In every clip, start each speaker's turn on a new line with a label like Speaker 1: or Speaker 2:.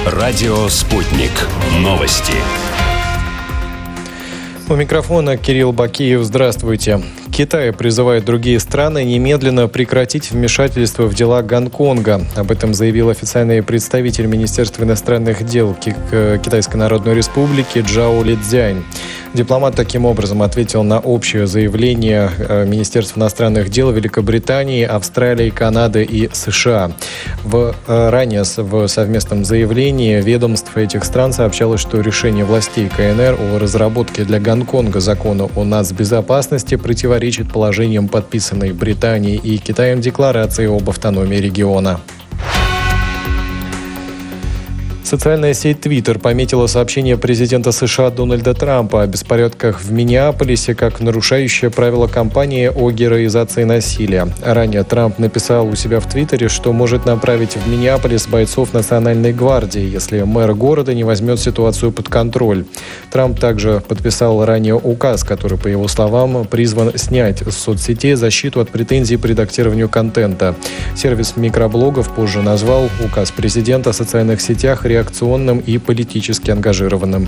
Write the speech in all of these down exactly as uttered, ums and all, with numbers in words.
Speaker 1: Радио «Спутник». Новости.
Speaker 2: У микрофона Кирилл Бакиев. Здравствуйте. Китай призывает другие страны немедленно прекратить вмешательство в дела Гонконга. Об этом заявил официальный представитель Министерства иностранных дел Китайской Народной Республики Джао Лидзянь. Дипломат таким образом ответил на общее заявление Министерства иностранных дел Великобритании, Австралии, Канады и США. В, ранее в совместном заявлении ведомств этих стран сообщалось, что решение властей КНР о разработке для Гонконга закона о нацбезопасности противоречит положениям подписанной Британией и Китаем декларации об автономии региона. Социальная сеть Twitter пометила сообщение президента США Дональда Трампа о беспорядках в Миннеаполисе как нарушающее правила кампании о героизации насилия. Ранее Трамп написал у себя в Твиттере, что может направить в Миннеаполис бойцов Национальной гвардии, если мэр города не возьмет ситуацию под контроль. Трамп также подписал ранее указ, который, по его словам, призван снять с соцсетей защиту от претензий по редактированию контента. Сервис микроблогов позже назвал указ президента о социальных сетях реакционным и политически ангажированным.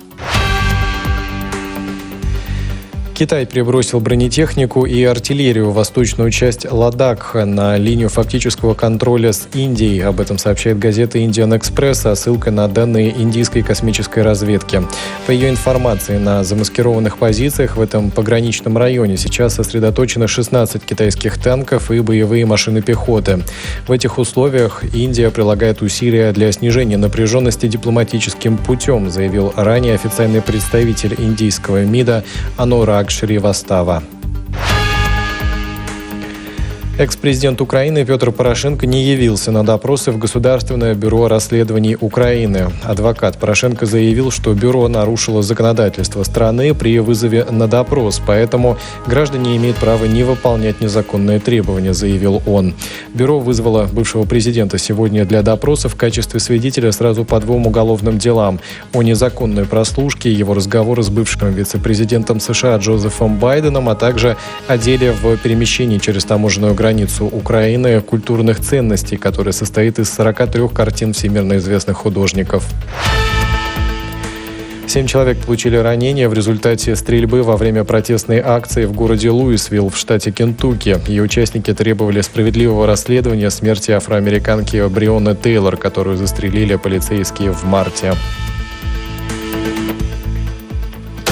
Speaker 2: Китай перебросил бронетехнику и артиллерию в восточную часть Ладакха на линию фактического контроля с Индией. Об этом сообщает газета «Индиан Экспресс» со ссылкой на данные индийской космической разведки. По ее информации, на замаскированных позициях в этом пограничном районе сейчас сосредоточено шестнадцать китайских танков и боевые машины пехоты. В этих условиях Индия прилагает усилия для снижения напряженности дипломатическим путем, заявил ранее официальный представитель индийского МИДа Анураг Шривастава. Экс-президент Украины Петр Порошенко не явился на допросы в Государственное бюро расследований Украины. Адвокат Порошенко заявил, что бюро нарушило законодательство страны при вызове на допрос, поэтому граждане имеют право не выполнять незаконные требования, заявил он. Бюро вызвало бывшего президента сегодня для допроса в качестве свидетеля сразу по двум уголовным делам: о незаконной прослушке, его разговоры с бывшим вице-президентом США Джозефом Байденом, а также о деле в перемещении через таможенную границу границу Украины культурных ценностей, которая состоит из сорока трёх картин всемирно известных художников. Семь человек получили ранения в результате стрельбы во время протестной акции в городе Луисвилл в штате Кентукки. Ее участники требовали справедливого расследования смерти афроамериканки Брионны Тейлор, которую застрелили полицейские в марте.